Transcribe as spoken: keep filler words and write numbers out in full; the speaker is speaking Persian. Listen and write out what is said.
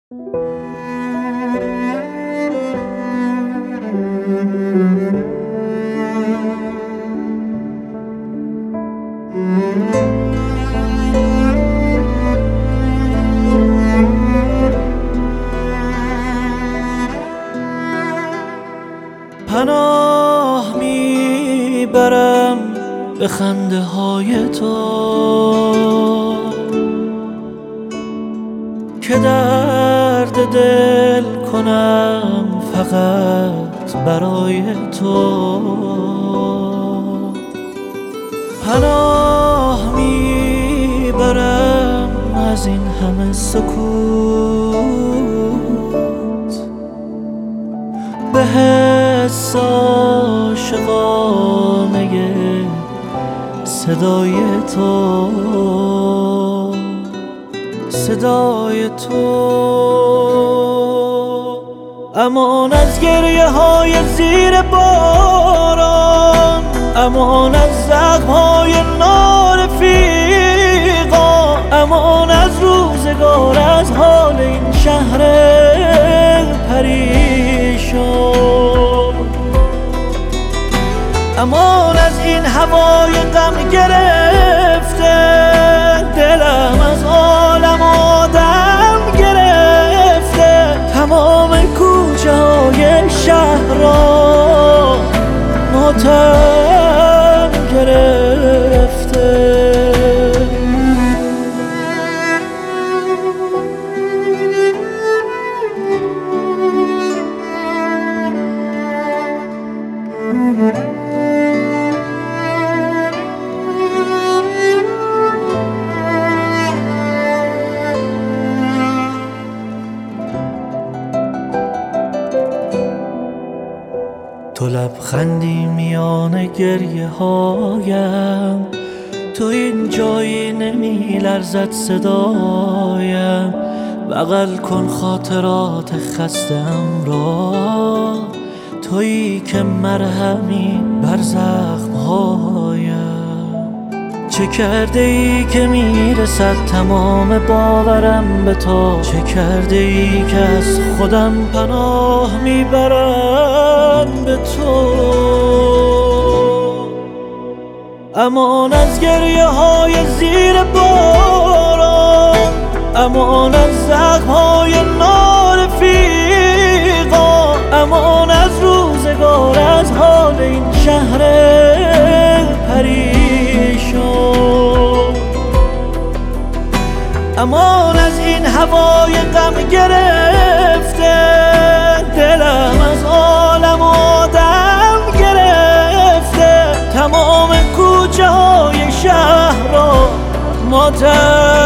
پناه میبرم به خنده های تو که درد دل کنم فقط برای تو. پناه میبرم از این همه سکوت به حس عاشقانه صدای تو، صدای تو. امان از گریه های زیر باران، امان از زخم های نارفیقا، امان از روزگار، از حال این شهر پریشان، امان از این هوای غم گرفته. دلم از عالم آدم گرفته، تمام کوچه های شهر را ماتم گرفته. تو لبخندی میان گریه هایم، تو این جایی نمی لرزد صدایم. بغل کن خاطرات خستم را، تویی که مرهمی بر زخم هایم. چه کرده ای که میرسد تمام باورم به تو، چه کرده ای که از خودم پناه میبرم به تو. امان از گریه های زیر باران، امان از زخم های نارفیقا، امان از روزگار، از حال این شهر پریشان، امان از این هوای غم گرفته. دلم از عالم آدم گرفته، تمام کوچه های شهر را ماتم